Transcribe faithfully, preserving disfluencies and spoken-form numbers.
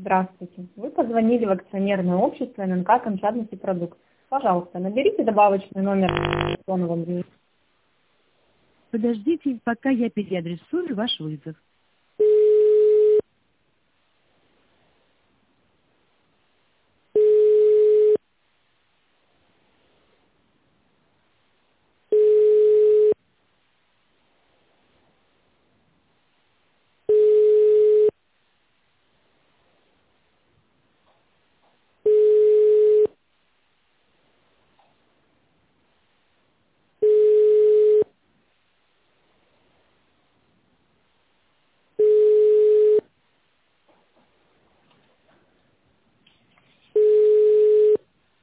Здравствуйте. Вы позвонили в акционерное общество эн эн ка «Камчатнефть продукт». Пожалуйста, наберите добавочный номер телефона вам. Подождите, пока я переадресую ваш вызов.